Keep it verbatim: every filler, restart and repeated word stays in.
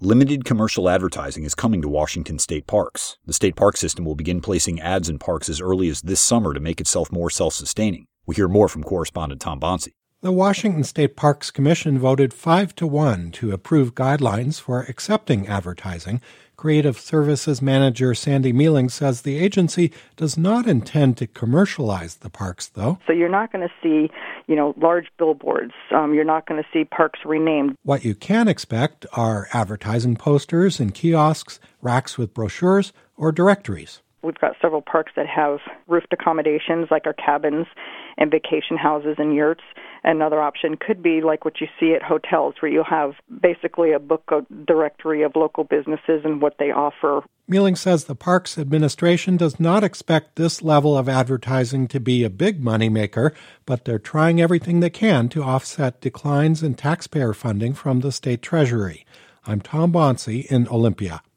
Limited commercial advertising is coming to Washington state parks. The state park system will begin placing ads in parks as early as this summer to make itself more self-sustaining. We hear more from correspondent Tom Bonsi. The Washington State Parks Commission voted five to one to approve guidelines for accepting advertising. Creative Services Manager Sandy Mealing says the agency does not intend to commercialize the parks, though. So you're not going to see, you know, large billboards. Um, you're not going to see parks renamed. What you can expect are advertising posters and kiosks, racks with brochures, or directories. We've got several parks that have roofed accommodations, like our cabins and vacation houses and yurts. Another option could be like what you see at hotels, where you have basically a book directory of local businesses and what they offer. Mealing says the Parks Administration does not expect this level of advertising to be a big moneymaker, but they're trying everything they can to offset declines in taxpayer funding from the state treasury. I'm Tom Bonsi in Olympia.